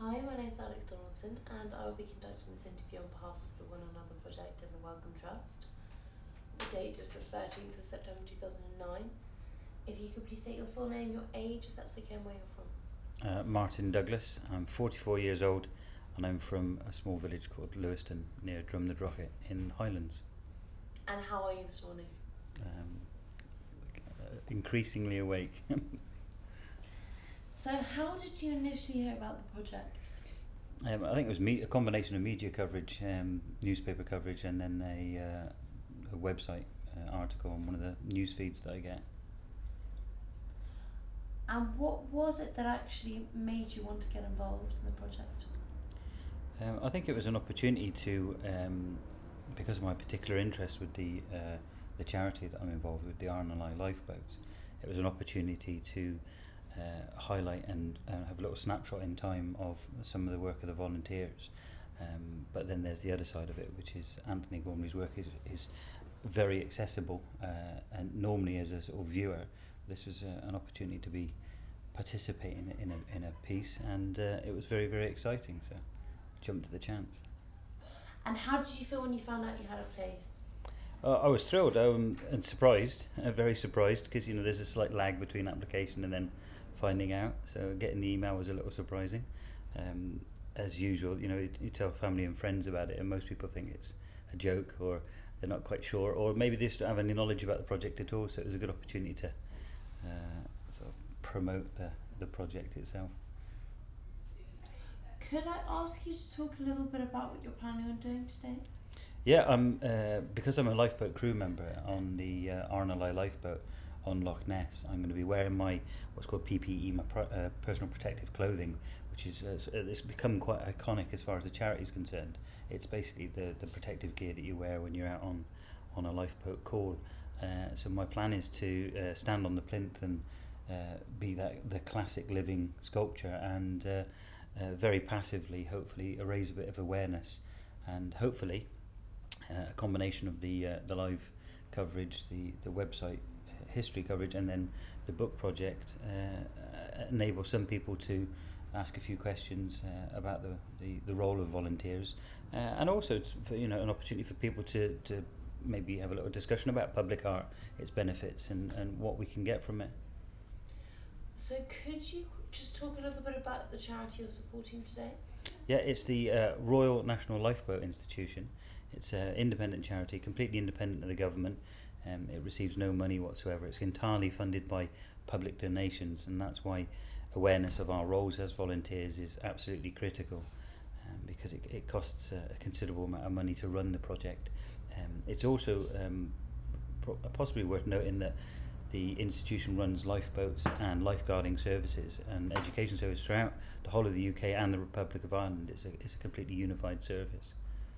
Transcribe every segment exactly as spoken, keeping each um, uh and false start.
Hi, my name's Alex Donaldson, and I will be conducting this interview on behalf of the One Another Project and the Wellcome Trust. The date is the thirteenth of September two thousand nine. If you could please state your full name, your age, if that's okay, and where you're from. Uh, Martin Douglas. I'm forty-four years old, and I'm from a small village called Lewiston near Drumnadrochit in Highlands. And how are you this morning? Um, uh, increasingly awake. So, how did you initially hear about the project? um, I think it was me- a combination of media coverage, um, newspaper coverage, and then a, uh, a website uh, article on one of the news feeds that I get. And what was it that actually made you want to get involved in the project? Um, I think it was an opportunity to, um, because of my particular interest with the uh, the charity that I'm involved with, the R N L I Lifeboats, it was an opportunity to uh, highlight and uh, have a little snapshot in time of some of the work of the volunteers. Um, but then there's the other side of it, which is Anthony Gormley's work is, is very accessible, uh, and normally as a sort of viewer, this was uh, an opportunity to be participating in a, in a piece, and uh, it was very, very exciting, so jumped at the chance. And how did you feel when you found out you had a place? Uh, I was thrilled um, and surprised, uh, very surprised, because you know there's a slight lag between application and then finding out. So getting the email was a little surprising. Um, as usual, you know, you, you tell family and friends about it, and most people think it's a joke, or they're not quite sure, or maybe they just don't have any knowledge about the project at all. So it was a good opportunity to uh, sort of promote the the project itself. Could I ask you to talk a little bit about what you're planning on doing today? Yeah, I'm uh, because I'm a lifeboat crew member on the uh, R N L I lifeboat on Loch Ness. I'm going to be wearing my what's called P P E, my pro- uh, personal protective clothing, which is uh, it's become quite iconic as far as the charity is concerned. It's basically the, the protective gear that you wear when you're out on on a lifeboat call. Uh, so my plan is to uh, stand on the plinth and uh, be that the classic living sculpture, and uh, uh, very passively, hopefully, raise a bit of awareness, and hopefully. Uh, a combination of the uh, the live coverage, the the website history coverage, and then the book project uh, uh, enable some people to ask a few questions uh, about the, the, the role of volunteers, uh, and also t- for, you know an opportunity for people to, to maybe have a little discussion about public art, its benefits, and, and what we can get from it. So, could you just talk a little bit about the charity you're supporting today? Yeah, it's the uh, Royal National Lifeboat Institution. It's an independent charity, completely independent of the government. Um, it receives no money whatsoever. It's entirely funded by public donations, and that's why awareness of our roles as volunteers is absolutely critical, um, because it, it costs uh, a considerable amount of money to run the project. Um, it's also um, pro- possibly worth noting that the institution runs lifeboats and lifeguarding services and education services throughout the whole of the U K and the Republic of Ireland. It's a, it's a completely unified service.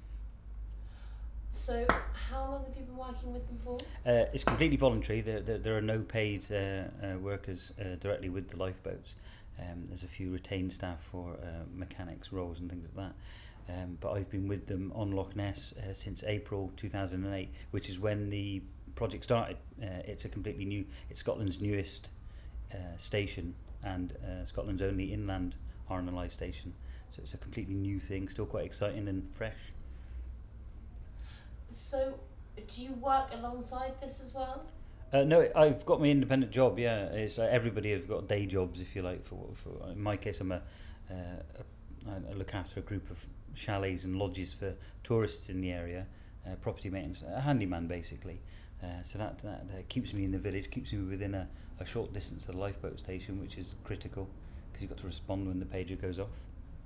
So, how long have you been working with them for? Uh, it's completely voluntary. There, there, there are no paid uh, uh, workers uh, directly with the lifeboats. Um, there's a few retained staff for uh, mechanics roles and things like that. Um, but I've been with them on Loch Ness uh, since April two thousand eight, which is when the project started. Uh, it's a completely new, it's Scotland's newest uh, station, and uh, Scotland's only inland R N L I station. So it's a completely new thing, still quite exciting and fresh. So, do you work alongside this as well? Uh, no, I've got my independent job. Yeah, it's uh, everybody has got day jobs, if you like. For, for in my case, I'm a, uh, a I look after a group of chalets and lodges for tourists in the area, uh, property maintenance, a handyman basically. Uh, so that that uh, keeps me in the village, keeps me within a, a short distance of the lifeboat station, which is critical because you've got to respond when the pager goes off.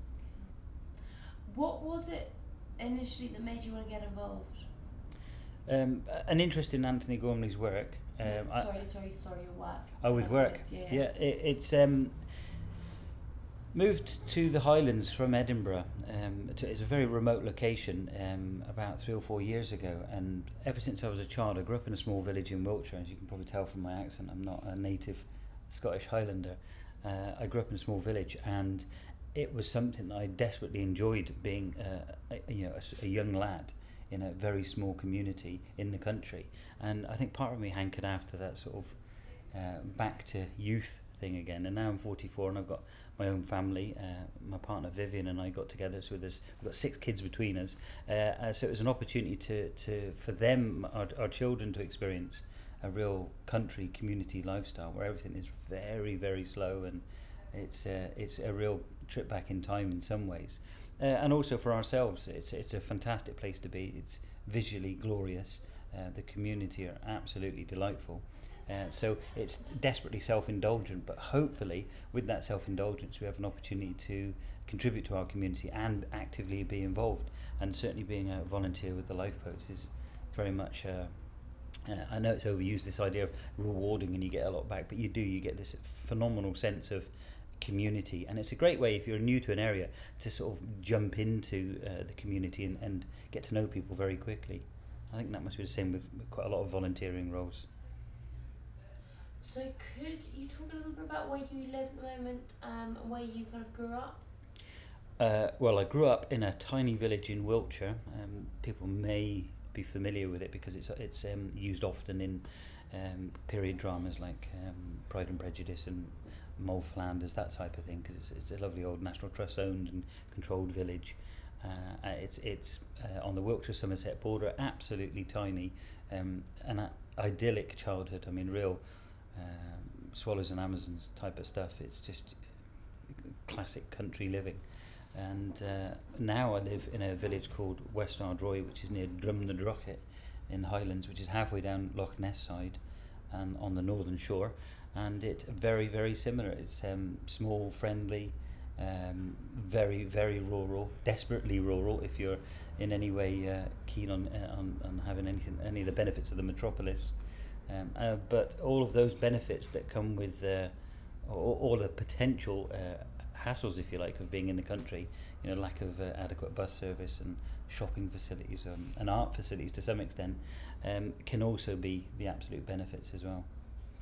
What was it initially that made you want to get involved? Um, an interest in Anthony Gormley's work. Um, No, I- sorry, sorry, sorry, your work. Oh, with work. Yeah. Yeah, it, it's um, moved to the Highlands from Edinburgh. Um, to, it's a very remote location. Um, about three or four years ago, and ever since I was a child, I grew up in a small village in Wiltshire. As you can probably tell from my accent, I'm not a native Scottish Highlander. Uh, I grew up in a small village, and it was something that I desperately enjoyed being, uh, a, you know, a, s- a young lad in a very small community in the country. And I think part of me hankered after that sort of uh, back to youth thing again. And now I'm forty-four and I've got my own family. Uh, my partner Vivian and I got together, so there's we've got six kids between us. Uh, uh, so it was an opportunity to, to for them, our, our children, to experience a real country community lifestyle where everything is very, very slow, and it's uh, it's a real trip back in time in some ways. Uh, and also for ourselves, it's it's a fantastic place to be. It's visually glorious. Uh, the community are absolutely delightful. Uh, so it's desperately self-indulgent, but hopefully with that self-indulgence we have an opportunity to contribute to our community and actively be involved. And certainly being a volunteer with the lifeboats is very much, uh, uh, I know it's overused, this idea of rewarding and you get a lot back, but you do, you get this phenomenal sense of community. And it's a great way, if you're new to an area, to sort of jump into uh, the community and, and get to know people very quickly. I think that must be the same with quite a lot of volunteering roles. So could you talk a little bit about where you live at the moment, um, and where you kind of grew up? Uh, well, I grew up in a tiny village in Wiltshire. Um, people may be familiar with it because it's it's um, used often in um, period dramas like um, Pride and Prejudice and Moll Flanders, that type of thing, because it's, it's a lovely old National Trust owned and controlled village. Uh, it's it's uh, on the Wiltshire-Somerset border, absolutely tiny, um, an uh, idyllic childhood. I mean, real um, Swallows and Amazons type of stuff. It's just classic country living. And uh, now I live in a village called West Ardroy, which is near Drumnadrochit in Highlands, which is halfway down Loch Ness side and on the northern shore. And it's very, very similar. It's um, small, friendly, um, very, very rural, desperately rural if you're in any way uh, keen on, uh, on on having anything, any of the benefits of the metropolis. Um, uh, but all of those benefits that come with, uh, or, or the potential uh, hassles, if you like, of being in the country, you know, lack of uh, adequate bus service and shopping facilities um, and art facilities to some extent, um, can also be the absolute benefits as well.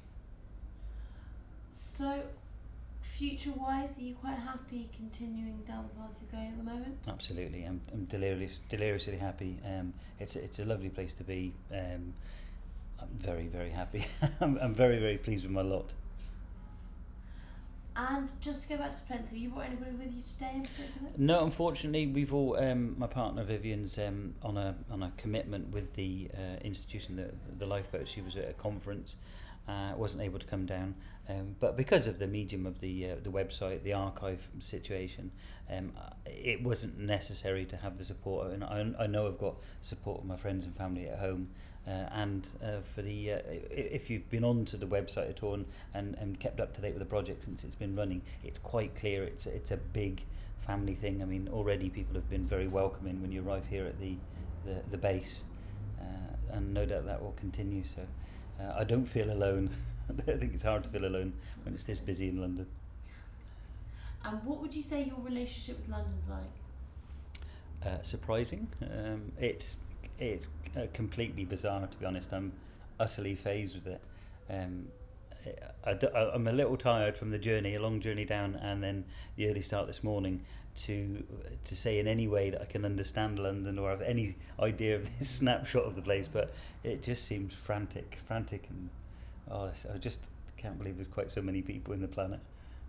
So, future-wise, are you quite happy continuing down the path you're going at the moment? Absolutely, I'm, I'm delirious, deliriously happy. Um, it's it's a lovely place to be. Um, I'm very, very happy. I'm, I'm very, very pleased with my lot. And just to go back to the plinth, have you brought anybody with you today in particular? No, unfortunately, we've all. Um, my partner Vivian's um, on a on a commitment with the uh, institution, the the lifeboat. She was at a conference, uh, wasn't able to come down. Um, but because of the medium of the uh, the website, the archive situation, um, it wasn't necessary to have the support. And I, I know I've got support of my friends and family at home. Uh, and uh, for the uh, if you've been onto the website at all and, and, and kept up to date with the project since it's been running, it's quite clear it's it's a big family thing. I mean, already people have been very welcoming when you arrive here at the the, the base, uh, and no doubt that will continue. So uh, I don't feel alone. I think it's hard to feel alone when it's this busy in London. And what would you say your relationship with London's like? Uh, surprising. Um, it's it's uh, completely bizarre, to be honest. I'm utterly phased with it. Um, I, I, I'm a little tired from the journey, a long journey down, and then the early start this morning. To to say in any way that I can understand London or have any idea of this snapshot of the place, but it just seems frantic, frantic, and oh, I just can't believe there's quite so many people in the planet.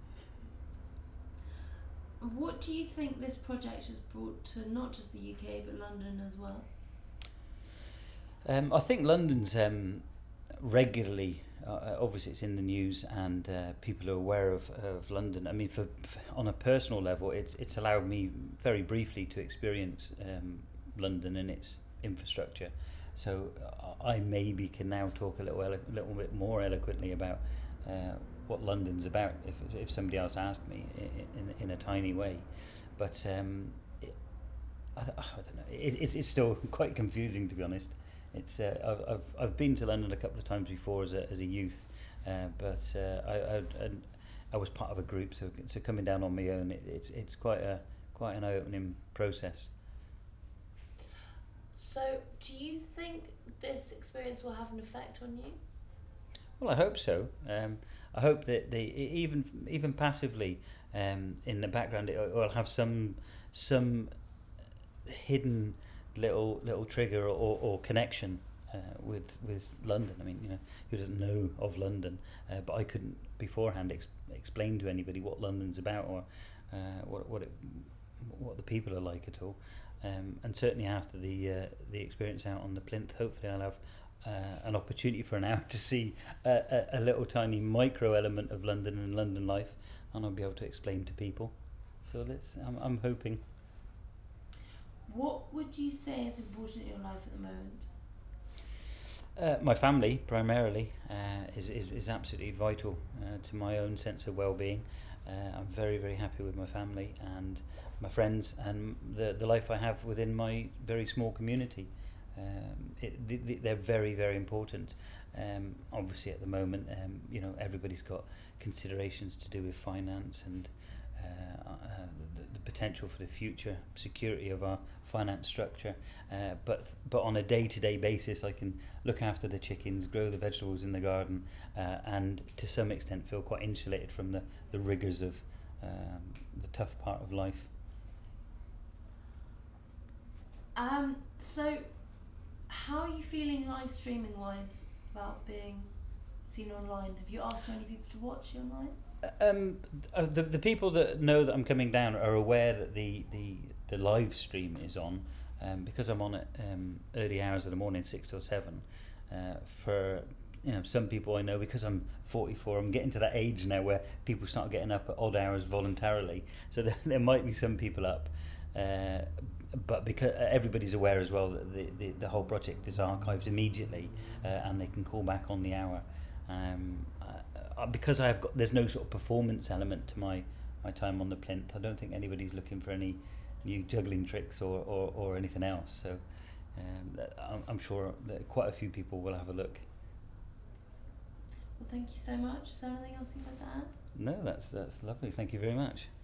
What do you think this project has brought to not just the U K but London as well? Um, I think London's um, regularly, uh, obviously it's in the news and uh, people are aware of, of London. I mean, for, for on a personal level, it's it's allowed me very briefly to experience um, London and its infrastructure. So uh, I maybe can now talk a little, elo- little bit more eloquently about uh, what London's about if if somebody else asked me in in, in a tiny way. But um, it, I, I don't know. It, it's it's still quite confusing, to be honest. It's uh, I've, I've I've been to London a couple of times before as a as a youth, uh, but uh, I, I I I was part of a group, so so coming down on my own, it, it's it's quite a quite an eye-opening process. So, do you think this experience will have an effect on you? Well, I hope so. Um, I hope that they even even passively um, in the background it will have some some hidden little little trigger or, or connection uh, with with London. I mean, you know, who doesn't know of London? Uh, but I couldn't beforehand ex- explain to anybody what London's about or uh, what what it, what the people are like at all. Um, and certainly after the uh, the experience out on the plinth, hopefully I'll have uh, an opportunity for an hour to see a, a, a little tiny micro element of London and London life, and I'll be able to explain to people. So let's. I'm, I'm hoping. What would you say is important in your life at the moment? Uh, my family, primarily, uh, is, is is absolutely vital uh, to my own sense of well-being. Uh, I'm very, very happy with my family and my friends and the the life I have within my very small community. Um, it, th- th- they're very, very important. Um, obviously, at the moment, um, you know, everybody's got considerations to do with finance and uh, uh, the, the potential for the future security of our finance structure. Uh, but but on a day-to-day basis, I can look after the chickens, grow the vegetables in the garden, uh, and to some extent feel quite insulated from the, the rigours of um, the tough part of life. Um, so, how are you feeling live streaming wise about being seen online? Have you asked many people to watch you online? Um, uh, the the people that know that I'm coming down are aware that the, the, the live stream is on, um, because I'm on at um, early hours of the morning, six till seven. Uh, for you know, some people I know, because I'm forty-four, I'm getting to that age now where people start getting up at odd hours voluntarily. So there, there might be some people up, uh, but because uh, everybody's aware as well that the, the, the whole project is archived immediately, uh, and they can call back on the hour. Um, uh, because I've got there's no sort of performance element to my, my time on the plinth. I don't think anybody's looking for any new juggling tricks or, or, or anything else. So um, I'm, I'm sure that quite a few people will have a look. Well, thank you so much. Is there anything else you'd like to add? No, that's that's lovely. Thank you very much.